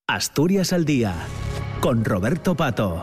Asturias al día, con Roberto Pato.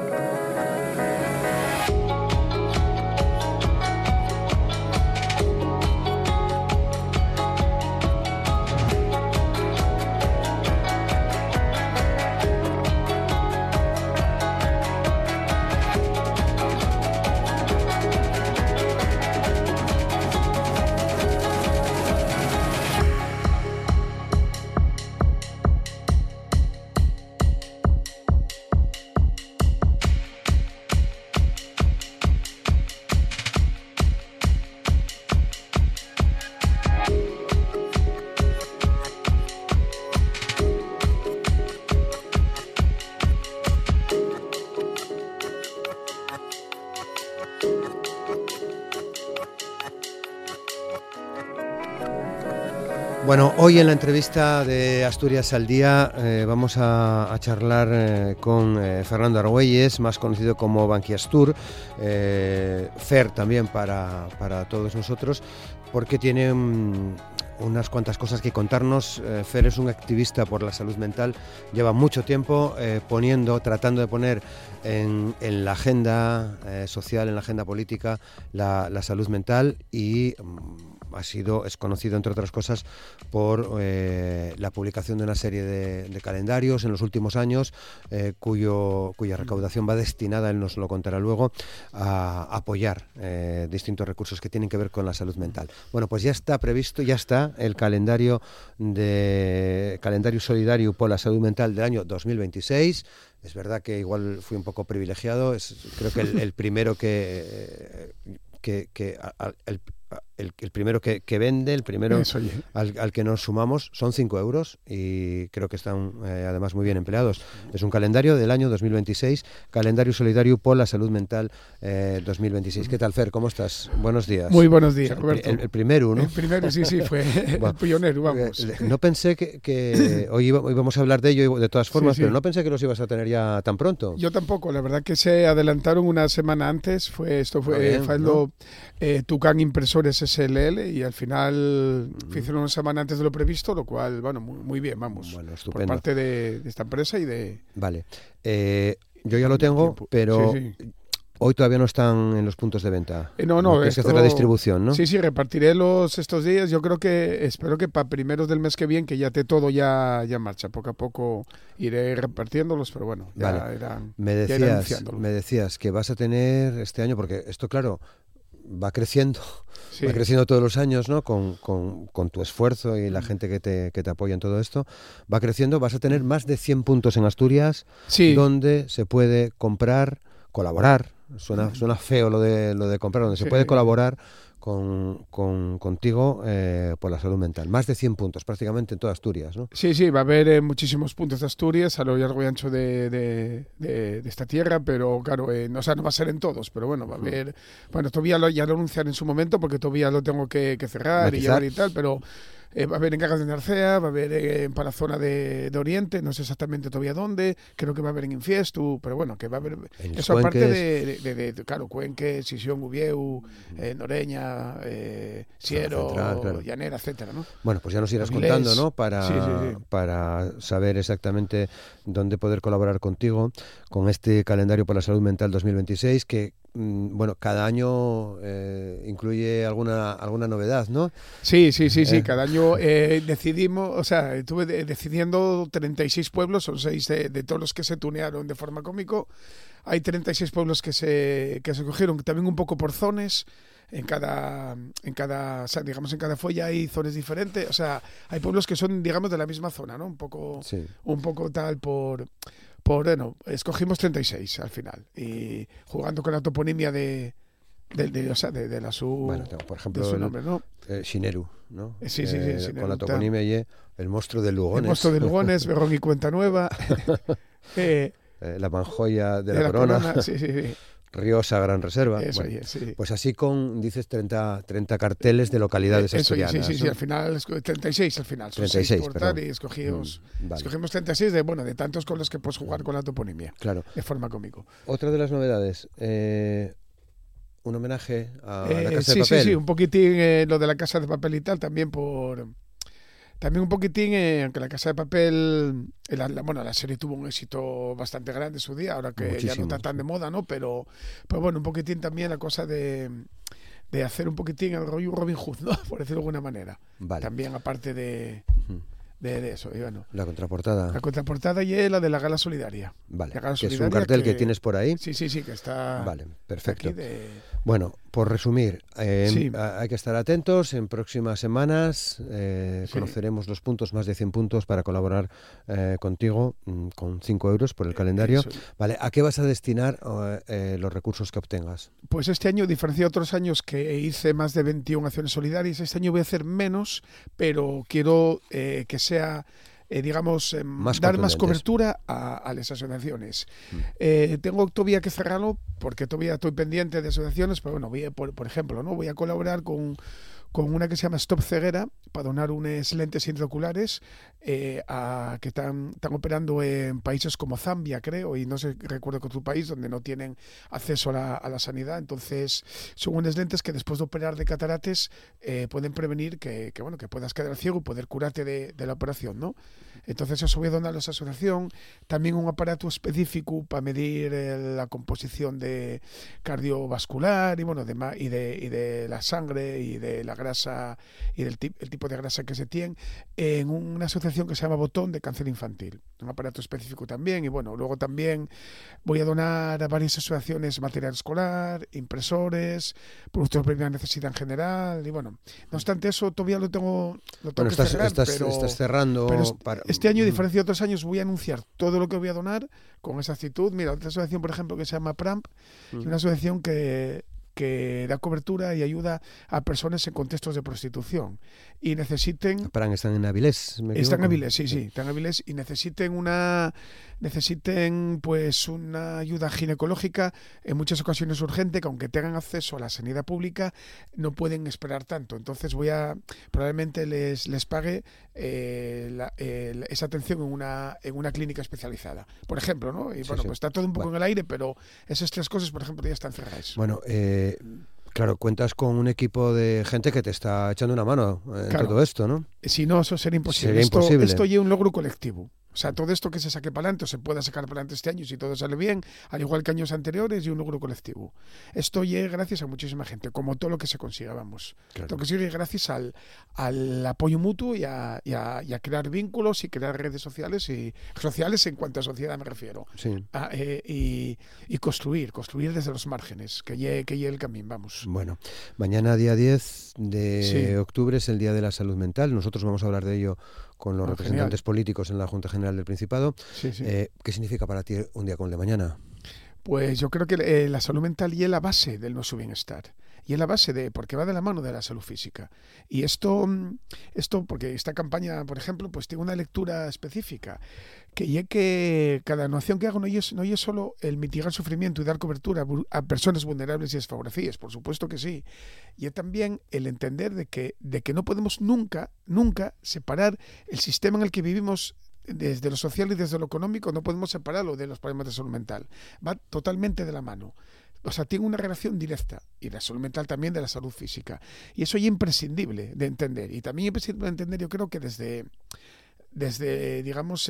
Bueno, hoy en la entrevista de Asturias al Día vamos a charlar con Fernando Argüelles, más conocido como Banquiastur, Fer también para todos nosotros, porque tiene unas cuantas cosas que contarnos. Fer es un activista por la salud mental, lleva mucho tiempo tratando de poner en la agenda social, en la agenda política, la salud mental y es conocido, entre otras cosas, por la publicación de una serie de calendarios en los últimos años, cuya recaudación va destinada, él nos lo contará luego, a apoyar distintos recursos que tienen que ver con la salud mental. Bueno, pues ya está previsto, ya está el calendario solidario por la salud mental del año 2026. Es verdad que igual fui un poco privilegiado, creo que el primero el primero que vende, el primero al que nos sumamos, son 5 euros y creo que están además muy bien empleados. Es un calendario del año 2026, calendario solidario por la salud mental 2026. ¿Qué tal, Fer? ¿Cómo estás? Buenos días. Muy buenos días, Roberto. El primero, ¿no? El primero, sí, fue el pionero, vamos. No pensé que hoy íbamos a hablar de ello de todas formas, sí. Pero no pensé que los ibas a tener ya tan pronto. Yo tampoco, la verdad que se adelantaron una semana antes, fue Tucán Impresores SLL y al final hicieron una semana antes de lo previsto, lo cual, bueno, muy bien, vamos. Bueno, estupendo. Por parte de esta empresa y de... Vale. Yo ya lo tengo, pero... Sí. Hoy todavía no están en los puntos de venta. No. Tienes que hacer la distribución, ¿no? Sí, repartiré estos días. Yo espero que para primeros del mes que viene, que ya todo ya marcha. Poco a poco iré repartiéndolos, pero bueno, ya vale. irán me decías que vas a tener este año, porque esto, claro, va creciendo todos los años, ¿no? Con tu esfuerzo y la gente que te apoya en todo esto, va creciendo. Vas a tener más de 100 puntos en Asturias, donde se puede colaborar. Suena feo lo de comprar, donde se puede colaborar contigo por la salud mental. Más de 100 puntos prácticamente en toda Asturias, ¿no? Sí, va a haber muchísimos puntos de Asturias a lo largo y ancho de esta tierra, pero claro, no va a ser en todos, pero bueno, va a haber... Bueno, todavía ya lo anunciaré en su momento porque todavía lo tengo que cerrar y llevar y tal, pero... va a haber en Cagas de Narcea, va a haber para la zona de Oriente, no sé exactamente todavía dónde, creo que va a haber en Infiestu, pero bueno, que va a haber... Eso aparte claro, Cuenque, Sisión, Ubieu, Noreña, Siero, Central, claro. Llanera, etcétera, ¿no? Bueno, pues ya nos irás contando, ¿no? Para saber exactamente dónde poder colaborar contigo con este calendario por la salud mental 2026, que bueno, cada año incluye alguna novedad, ¿no? Sí, cada año decidimos, estuve decidiendo 36 pueblos, son 6 de todos los que se tunearon de forma cómico. Hay 36 pueblos que se cogieron también un poco por zonas. En cada folla hay zonas diferentes, hay pueblos que son, digamos, de la misma zona, ¿no? Un poco tal bueno, escogimos 36 al final y jugando con la toponimia de la su... Bueno, por ejemplo, de su nombre, ¿no? Xineru, ¿no? Sí, con la toponimia y el monstruo de Lugones. El monstruo de Lugones, Berrón y Cuenta Nueva. La Manjoya de la Corona. Sí. Riosa, Gran Reserva. Eso, bueno, sí. Pues así dices 30 carteles de localidades asturianas. Sí, al final 36 al final. 36, y escogimos 36 de tantos con los que puedes jugar con la toponimia. Claro. De forma cómico. Otra de las novedades, un homenaje a la Casa de Papel. Sí, un poquitín lo de la Casa de Papel y tal, también También un poquitín, aunque La Casa de Papel, la serie tuvo un éxito bastante grande en su día, ahora que ya no está tan de moda, ¿no? Pero bueno, un poquitín también la cosa de hacer un poquitín el rollo Robin Hood, ¿no? Por decirlo de alguna manera. Vale. También aparte de eso. Y bueno, la contraportada. La contraportada y es la de la Gala Solidaria. Vale, la Gala que Solidaria es un cartel que tienes por ahí. Sí, que está. Vale, perfecto. Aquí Bueno, por resumir, Sí. hay que estar atentos. En próximas semanas conoceremos los puntos, más de 100 puntos para colaborar contigo con 5 euros por el calendario. Eso. Vale, ¿a qué vas a destinar los recursos que obtengas? Pues este año, diferencia de otros años que hice más de 21 acciones solidarias, este año voy a hacer menos, pero quiero que sea, dar más cobertura a las asociaciones. Tengo todavía que cerrarlo porque todavía estoy pendiente de asociaciones, pero bueno, por ejemplo, ¿no? Voy a colaborar con una que se llama Stop Ceguera para donar unos lentes intraoculares que están operando en países como Zambia, creo, y no sé, recuerdo que otro país donde no tienen acceso a la sanidad. Entonces, son unos lentes que después de operar de catarates pueden prevenir que puedas quedar ciego y poder curarte de la operación, ¿no? Entonces, eso voy a donar a esa asociación. También un aparato específico para medir la composición de cardiovascular y de la sangre y de la grasa y el tipo de grasa que se tiene en una asociación que se llama Botón de Cáncer Infantil, un aparato específico también. Y bueno, luego también voy a donar a varias asociaciones material escolar, impresores, productos de primera necesidad en general. Y bueno, no obstante eso, todavía lo tengo que cerrar. Estás cerrando. Pero este año, a diferencia de otros años, voy a anunciar todo lo que voy a donar con esa actitud. Mira, otra asociación, por ejemplo, que se llama PRAMP, una asociación que da cobertura y ayuda a personas en contextos de prostitución y necesiten... Están en Avilés, ¿me equivoco? Están en Avilés, sí, están en Avilés y necesiten pues una ayuda ginecológica en muchas ocasiones urgente, que aunque tengan acceso a la sanidad pública no pueden esperar tanto. Entonces probablemente les pague esa atención en una clínica especializada, por ejemplo, ¿no? Y bueno, pues está todo un poco en el aire, pero esas 3 cosas, por ejemplo, ya están cerradas. Bueno, claro, cuentas con un equipo de gente que te está echando una mano en todo esto, ¿no? Si no, eso sería imposible. Esto es un logro colectivo. O sea, todo esto que se saque para adelante o se pueda sacar para adelante este año, si todo sale bien, al igual que años anteriores, y un logro colectivo. Esto es gracias a muchísima gente, como todo lo que se consiga, vamos. Claro. Todo lo que se consigue gracias al apoyo mutuo y a crear vínculos y crear redes sociales en cuanto a sociedad me refiero. Sí. Y construir desde los márgenes, que llegue el camino, vamos. Bueno, mañana día 10 de octubre es el Día de la Salud Mental. Nosotros vamos a hablar de ello con los representantes políticos en la Junta General del Principado. Sí. ¿Qué significa para ti un día como el de mañana? Pues yo creo que la salud mental y es la base de nuestro bienestar. Y es la base porque va de la mano de la salud física. Y esto porque esta campaña, por ejemplo, pues tiene una lectura específica, que cada acción que hago no es solo el mitigar sufrimiento y dar cobertura a personas vulnerables y desfavorecidas, por supuesto que sí. Y es también el entender de que no podemos nunca separar el sistema en el que vivimos desde lo social y desde lo económico. No podemos separarlo de los problemas de salud mental. Va totalmente de la mano. O sea, tiene una relación directa, y la salud mental también de la salud física. Y eso es imprescindible de entender. Y también es imprescindible de entender, yo creo que desde digamos,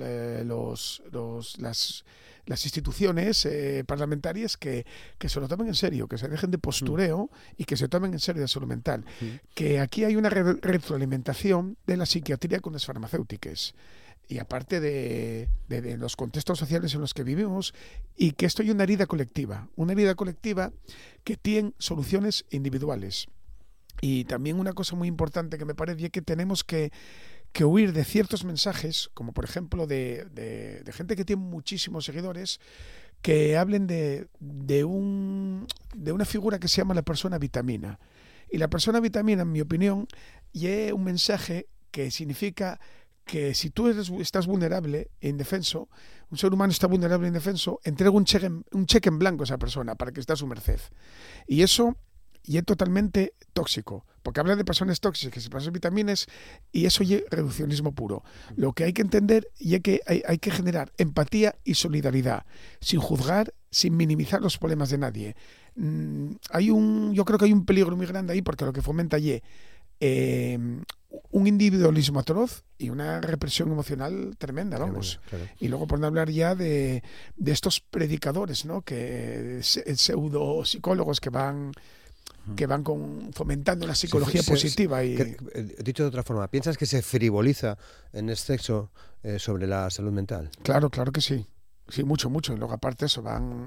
las instituciones parlamentarias que se lo tomen en serio, que se dejen de postureo y que se tomen en serio la salud mental. Que aquí hay una retroalimentación de la psiquiatría con las farmacéuticas. Y aparte de los contextos sociales en los que vivimos, y que esto es una herida colectiva que tiene soluciones individuales. Y también una cosa muy importante que me parece es que tenemos que huir de ciertos mensajes, como por ejemplo de gente que tiene muchísimos seguidores, que hablen de una figura que se llama la persona vitamina. Y la persona vitamina, en mi opinión, es un mensaje que significa que si tú estás vulnerable e indefenso, un ser humano está vulnerable e indefenso, entrega un cheque en blanco a esa persona para que esté a su merced. Y eso es totalmente tóxico, porque habla de personas tóxicas y personas vitaminas, y eso es reduccionismo puro. Lo que hay que entender es que hay que generar empatía y solidaridad, sin juzgar, sin minimizar los problemas de nadie. Yo creo que hay un peligro muy grande ahí, porque lo que fomenta un individualismo atroz y una represión emocional tremenda, vamos. Claro. Y luego por no hablar ya de estos predicadores, ¿no? Que pseudo psicólogos que van fomentando la psicología positiva. Dicho de otra forma, ¿piensas que se frivoliza en exceso sobre la salud mental? Claro que sí. Sí, mucho. Y luego aparte eso,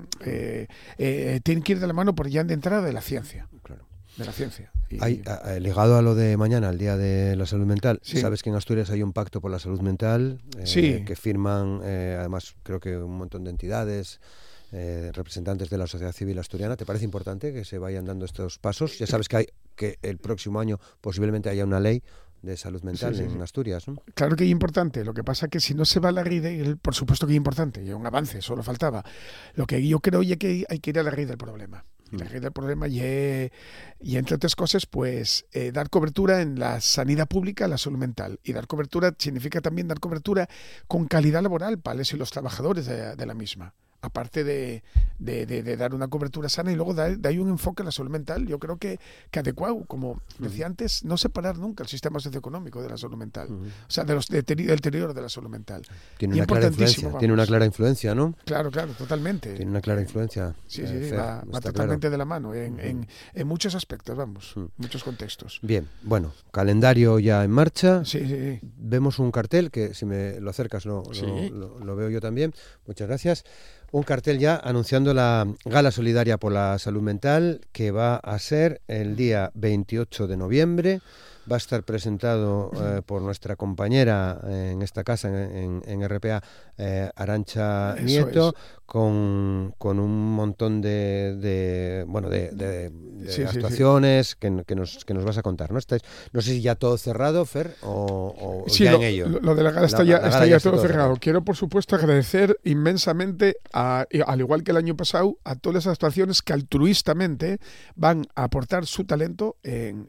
tienen que ir de la mano por ya de entrada de la ciencia. Claro. De la ciencia. Ligado a lo de mañana, el Día de la Salud Mental, sí. sabes que en Asturias hay un pacto por la salud mental sí. que firman, además creo que un montón de entidades, representantes de la sociedad civil asturiana. ¿Te parece importante que se vayan dando estos pasos? Ya sabes que el próximo año posiblemente haya una ley de salud mental en Asturias, ¿no? Claro que es importante. Lo que pasa es que si no se va a la RIDE, por supuesto que es importante, y es un avance, solo faltaba. Lo que yo creo es que hay que ir a la raíz del problema. La raíz del problema y entre otras cosas, pues dar cobertura en la sanidad pública a la salud mental. Y dar cobertura significa también dar cobertura con calidad laboral para los trabajadores de la misma. Aparte de dar una cobertura sana y luego de ahí un enfoque a la salud mental, yo creo que adecuado, como decía antes, no separar nunca el sistema socioeconómico de la salud mental, o sea, del deterioro de la salud mental. Tiene una clara influencia, ¿no? Claro, totalmente. Tiene una clara influencia. Sí, va totalmente de la mano, en muchos aspectos, muchos contextos. Bien, bueno, calendario ya en marcha. Sí. Vemos un cartel que si me lo acercas lo veo yo también. Muchas gracias. Un cartel ya anunciando la Gala Solidaria por la Salud Mental, que va a ser el día 28 de noviembre. Va a estar presentado por nuestra compañera en esta casa, en RPA, Arantxa Nieto, con un montón de actuaciones que nos vas a contar, ¿no? No sé si ya todo cerrado, Fer, o sí, ya en ello. Lo de la gala está ya todo cerrado. Quiero, por supuesto, agradecer inmensamente, al igual que el año pasado, a todas las actuaciones que altruistamente van a aportar su talento en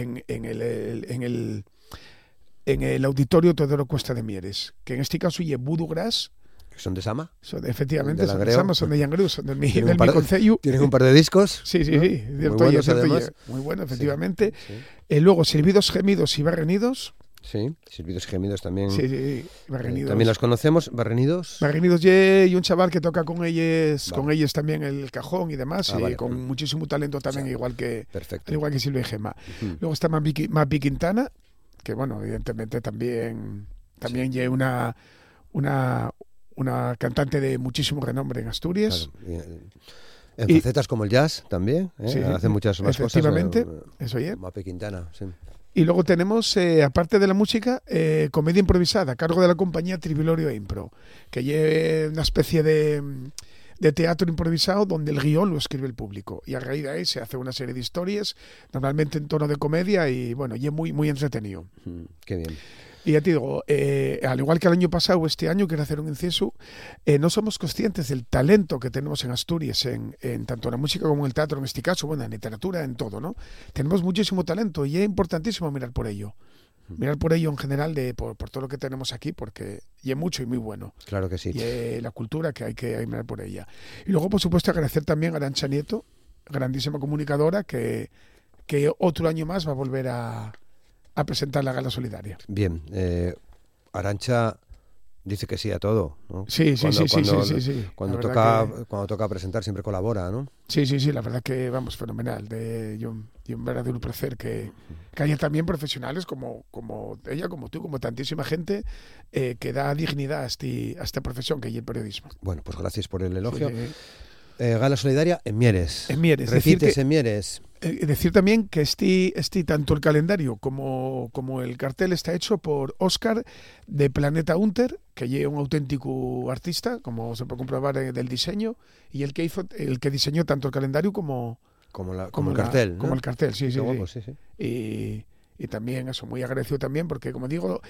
el Auditorio Teodoro Cuesta de Mieres, que en este caso es Voodoo Grass. ¿Son de Sama? Efectivamente, son de Sama, son de Llangrú, son del mi concello. ¿Tienen un par de discos? Sí. Muy buenos, además. Muy bueno, efectivamente. Sí. Luego, Silbidos, Gemidos y Barrenidos. Sí, Silbidos y Gemidos también. Sí, Barrenidos. También los conocemos. Barrenidos y un chaval que toca con ellos también el cajón y demás, con muchísimo talento también, igual que Silvia y Gema. Luego está Mapi Quintana, que bueno, evidentemente también lleva una cantante de muchísimo renombre en Asturias. Claro. En facetas como el jazz también, hace muchas más cosas. Efectivamente, eso es. Mapi Quintana, sí. Y luego tenemos, aparte de la música, comedia improvisada, a cargo de la compañía Trivilorio Impro, que lleva una especie de teatro improvisado donde el guión lo escribe el público. Y a raíz de ahí se hace una serie de historias, normalmente en tono de comedia, y bueno, y es muy, muy entretenido. Qué bien. Y ya te digo, al igual que el año pasado, este año, quiero hacer un inciso, no somos conscientes del talento que tenemos en Asturias, en tanto en la música como en el teatro, en este caso, bueno, en literatura, en todo, ¿no? Tenemos muchísimo talento y es importantísimo mirar por ello. Mirar por ello en general, por todo lo que tenemos aquí, porque y es mucho y muy bueno. Claro que sí. Y la cultura que hay que mirar por ella. Y luego, por supuesto, agradecer también a Arantxa Nieto, grandísima comunicadora, que otro año más va a volver a presentar la Gala Solidaria. Bien, Arantxa dice que sí a todo, ¿no? Sí. Cuando toca presentar siempre colabora, ¿no? Sí, la verdad que, vamos, fenomenal. Y un verdadero placer que haya también profesionales como ella, como tú, como tantísima gente que da dignidad a esta profesión que es el periodismo. Bueno, pues gracias por el elogio. Sí. Gala Solidaria en Mieres. En Mieres. Repites en Mieres. Decir también que tanto el calendario como el cartel está hecho por Óscar de Planeta Hunter, que es un auténtico artista, como se puede comprobar del diseño, y el que diseñó tanto el calendario como el cartel, ¿no? Como el cartel, sí. Guapo, sí. Y también eso, muy agradecido también, porque como digo,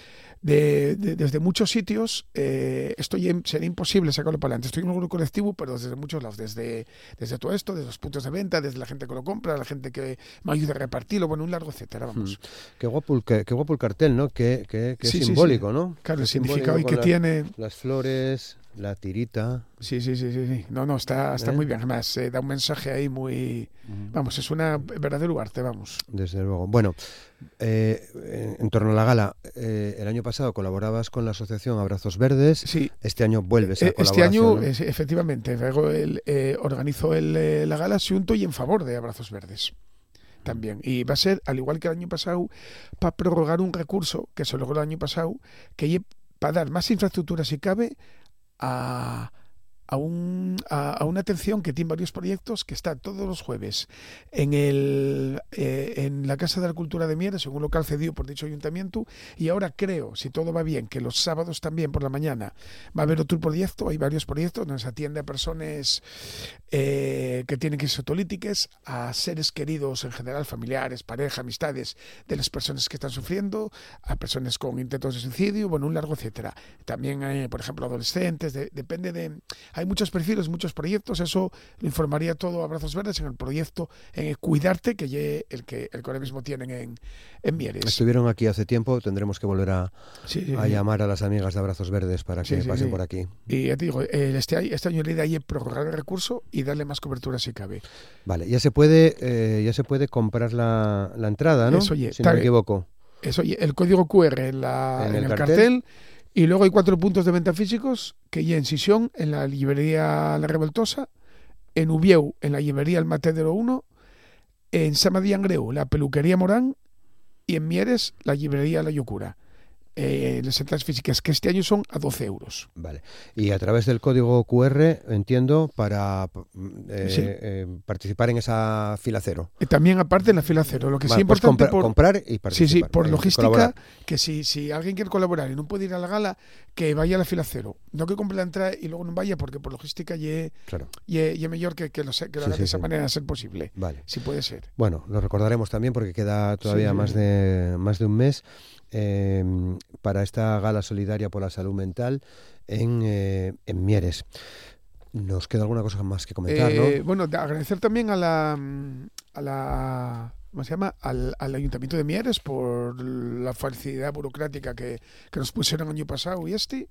desde muchos sitios sería imposible sacarlo para adelante. Estoy en un grupo colectivo, pero desde muchos lados, desde todo esto, desde los puntos de venta, desde la gente que lo compra, la gente que me ayuda a repartirlo, bueno, un largo etcétera, vamos. Qué guapo el cartel, ¿no? Que es simbólico, ¿no? Claro, el significado y que tiene las flores, la tirita. Sí. No, está muy bien. Además, da un mensaje ahí muy... Vamos, es una verdadero arte, vamos. Desde luego. Bueno, en torno a la gala, el año pasado colaborabas con la asociación Abrazos Verdes. Sí. Este año vuelves a colaborar. Este año, ¿no? efectivamente, organizo la gala asunto y en favor de Abrazos Verdes. También. Y va a ser, al igual que el año pasado, para prorrogar un recurso que se logró el año pasado, que para dar más infraestructura, si cabe, a una atención que tiene varios proyectos, que está todos los jueves en la Casa de la Cultura de Mieres, en un local cedido por dicho ayuntamiento, y ahora creo, si todo va bien, que los sábados también por la mañana va a haber otro proyecto. Hay varios proyectos donde se atiende a personas que tienen crisis autolíticas, a seres queridos en general, familiares, pareja, amistades de las personas que están sufriendo, a personas con intentos de suicidio, bueno, un largo etcétera. También hay, por ejemplo, adolescentes, depende de... Hay muchos perfiles, muchos proyectos, eso lo informaría todo Abrazos Verdes en el proyecto en Cuidarte, que el que ahora mismo tienen en Mieres. Estuvieron aquí hace tiempo, tendremos que volver a llamar a las amigas de Abrazos Verdes para que pasen por aquí. Y ya te digo, este año la idea es prorrogar el recurso y darle más cobertura si cabe. Vale, ya se puede comprar la entrada, ¿no? Eso, si no me equivoco. Eso, el código QR en el cartel. Y luego hay 4 puntos de venta físicos, que ya en Sisión, en la librería La Revoltosa, en Ubieu, en la librería El Matedero 1, en Samadí Angreu, la peluquería Morán, y en Mieres, la librería La Yocura. Las entradas físicas, que este año son a 12 euros. Vale. Y a través del código QR, entiendo, para participar en esa fila cero. También aparte en la fila cero. Lo que sí es pues importante comprar y participar. Sí, por logística, colaborar. Que si alguien quiere colaborar y no puede ir a la gala, que vaya a la fila cero. No que compre la entrada y luego no vaya, porque por logística es mejor que lo haga de esa manera a ser posible. Vale. Si puede ser. Bueno, lo recordaremos también porque queda todavía más de un mes. Para esta gala solidaria por la salud mental en Mieres. ¿Nos queda alguna cosa más que comentar, no? Bueno, agradecer también ¿cómo se llama? Al Ayuntamiento de Mieres por la facilidad burocrática que nos pusieron el año pasado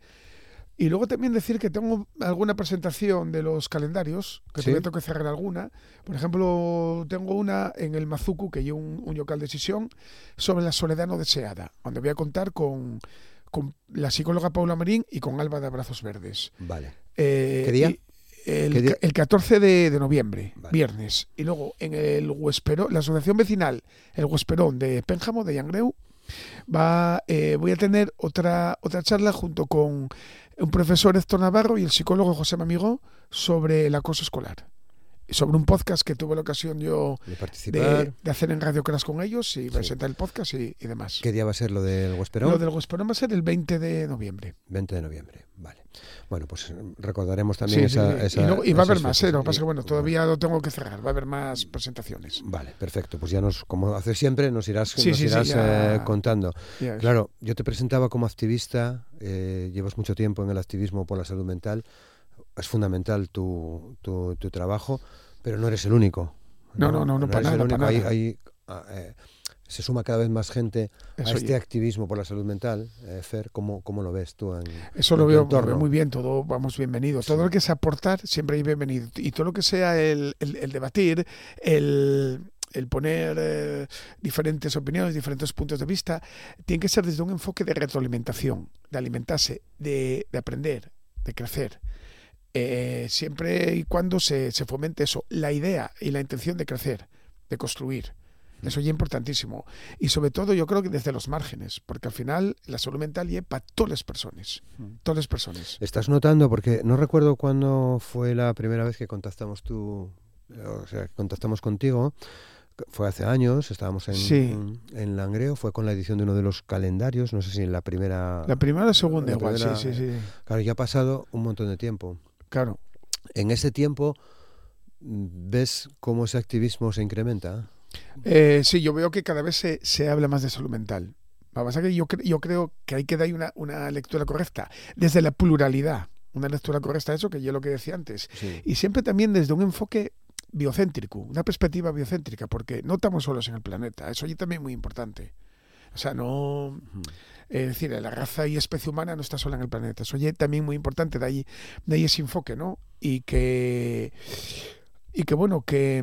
y luego también decir que tengo alguna presentación de los calendarios, que todavía tengo que cerrar alguna. Por ejemplo, tengo una en el Mazucu, que lleva un local de sesión, sobre la soledad no deseada, donde voy a contar con la psicóloga Paula Marín y con Alba de Abrazos Verdes. Vale. ¿Qué día? El 14 de noviembre, vale. Viernes. Y luego en el Huesperón, la asociación vecinal, el Huesperón de Pénjamo, de Yangreu, voy a tener otra charla junto con un profesor Héctor Navarro y el psicólogo José Mamigó sobre el acoso escolar. Sobre un podcast que tuve la ocasión yo de hacer en Radio Crash con ellos y presentar el podcast y demás. ¿Qué día va a ser lo del Huesperón? Lo del Huesperón va a ser el 20 de noviembre. 20 de noviembre, vale. Bueno, pues recordaremos también esa y va a haber más, lo que pasa es que todavía lo tengo que cerrar, va a haber más presentaciones. Vale, perfecto, pues ya como haces siempre, nos irás contando. Claro, yo te presentaba como activista, llevas mucho tiempo en el activismo por la salud mental. Es fundamental tu trabajo, pero no eres el único. No, para nada. Se suma cada vez más gente a este activismo por la salud mental. Fer, ¿cómo lo ves tú? Eso lo veo muy bien, todo vamos bienvenido. Todo lo que es aportar siempre es bienvenido. Y todo lo que sea el debatir, el poner diferentes opiniones, diferentes puntos de vista, tiene que ser desde un enfoque de retroalimentación, de alimentarse, de aprender, de crecer. Siempre y cuando se fomente eso, la idea y la intención de crecer, de construir. Eso ya es importantísimo. Y sobre todo yo creo que desde los márgenes, porque al final la salud mental es para todas las personas. Todas las personas. ¿Estás notando? Porque no recuerdo cuándo fue la primera vez que contactamos contigo. Fue hace años, estábamos en Langreo, fue con la edición de uno de los calendarios, no sé si en la primera... La primera o la segunda igual, sí. Claro, ya ha pasado un montón de tiempo. Claro. En ese tiempo, ¿ves cómo ese activismo se incrementa? Sí, yo veo que cada vez se habla más de salud mental. Lo que pasa es que yo creo que hay que dar una lectura correcta, desde la pluralidad, una lectura correcta de eso, que yo lo que decía antes. Sí. Y siempre también desde un enfoque biocéntrico, una perspectiva biocéntrica, porque no estamos solos en el planeta, eso ya también es muy importante. O sea, no... Es decir, la raza y especie humana no está sola en el planeta. Eso es también muy importante, de ahí ese enfoque, ¿no? Y que bueno, que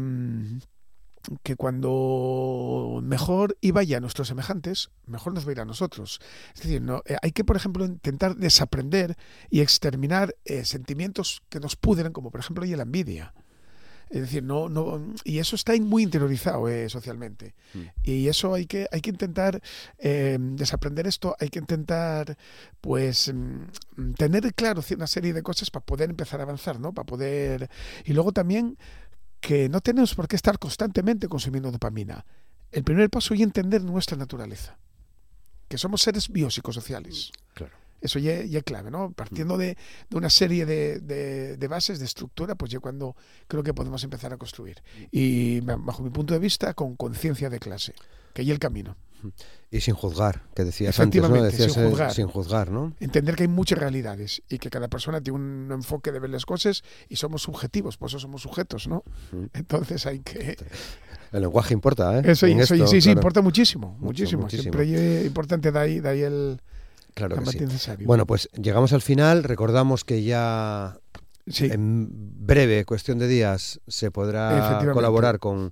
cuando mejor iba ya a nuestros semejantes, mejor nos va a ir a nosotros. Es decir, no, hay que, por ejemplo, intentar desaprender y exterminar sentimientos que nos pudren, como por ejemplo la envidia. Es decir, y eso está muy interiorizado socialmente. Y eso hay que intentar desaprender esto, hay que intentar pues tener claro una serie de cosas para poder empezar a avanzar, ¿no? Para poder... Y luego también que no tenemos por qué estar constantemente consumiendo dopamina. El primer paso es entender nuestra naturaleza, que somos seres biopsicosociales. Claro. Eso ya es clave, ¿no? Partiendo de una serie de bases, de estructura, pues ya cuando creo que podemos empezar a construir. Y bajo mi punto de vista, con conciencia de clase, que hay el camino. Y sin juzgar, que decías antes, ¿no? Decías sin juzgar, ¿no? Entender que hay muchas realidades y que cada persona tiene un enfoque de ver las cosas y somos subjetivos, por eso somos sujetos, ¿no? Entonces hay que... El lenguaje importa, ¿eh? Eso, sí, claro. importa muchísimo. Siempre es importante de ahí el... Claro que sí. Bueno, pues llegamos al final. Recordamos que ya en breve, cuestión de días, se podrá colaborar con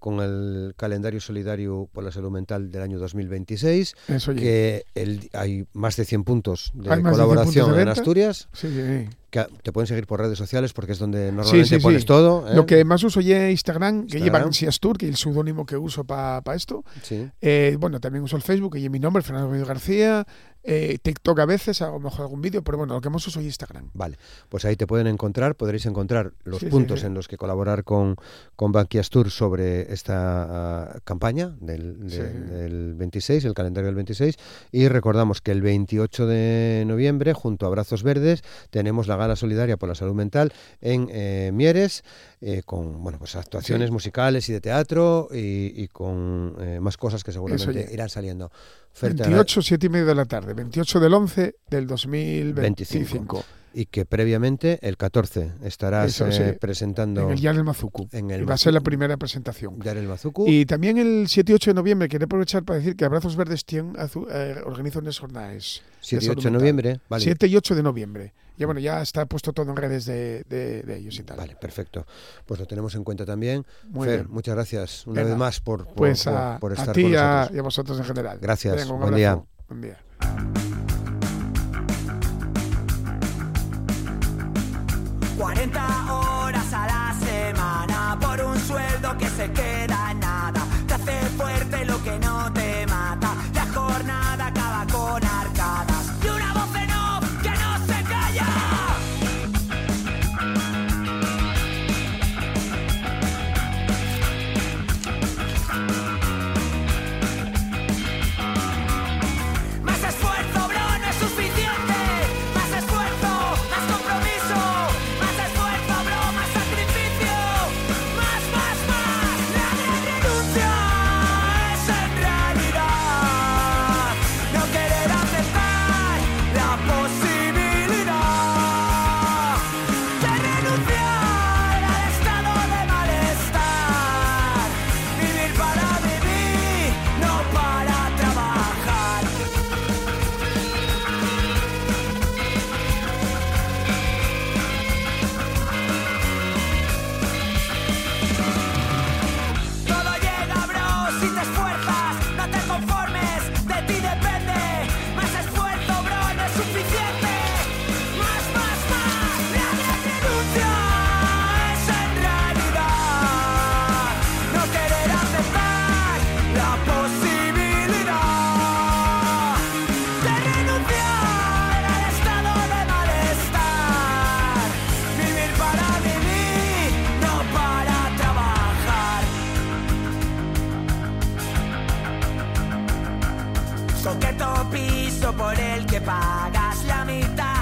el calendario solidario por la salud mental del año 2026, que hay más de 100 puntos de colaboración en Asturias. Sí. Que te pueden seguir por redes sociales porque es donde normalmente pones todo. Lo que más uso es Instagram, que lleva Astur, que es el seudónimo que uso para esto. Sí. Bueno, también uso el Facebook, que lleva mi nombre, Fernando Bello García. TikTok a veces, a lo mejor algún vídeo, pero bueno, lo que más uso es Instagram. Vale, pues ahí te pueden encontrar, podréis encontrar los puntos en los que colaborar con Bankiastur sobre esta campaña del 26, el calendario del 26, y recordamos que el 28 de noviembre, junto a Brazos Verdes, tenemos la Gala Solidaria por la Salud Mental en Mieres, con pues actuaciones musicales y de teatro y con más cosas que seguramente irán saliendo. 28, 7:30 de la tarde, 28 del 11 del 2025. Y que previamente, el 14, estarás presentando... En el Jan el Mazuku. Va a ser la primera presentación. Jan el Mazuku. Y también el 7 y 8 de noviembre, quiero aprovechar para decir que Abrazos Verdes organiza unas jornadas. 7 y 8 de noviembre, vale. 7 y 8 de noviembre. Ya está puesto todo en redes de ellos y tal. Vale, perfecto. Pues lo tenemos en cuenta también. Muy Fer, bien. muchas gracias una vez más por estar a con ti nosotros. Y a vosotros en general. Gracias. Venga, Buen día. Buen día. 40 horas a la semana por un sueldo que se queda en nada. Te hace fuerte lo que no te mata. La jornada acaba con arcadas y una voz en off que no se calla. Más esfuerzo, bro, no es suficiente. Más esfuerzo, más compromiso. Más esfuerzo, bro, más sacrificio. Más. La gran renuncia es en realidad no querer aceptar la posibilidad de renunciar al estado de malestar. Vivir para vivir, no para trabajar. Todo llega, bro, si te esfuerzas, no te conformes, de ti depende. Más esfuerzo, bro, no es suficiente. Más. La gran renuncia es en realidad no querer aceptar la posibilidad de renunciar al estado de malestar. Vivir para vivir, no para trabajar. Coqueto piso por el que pagas la mitad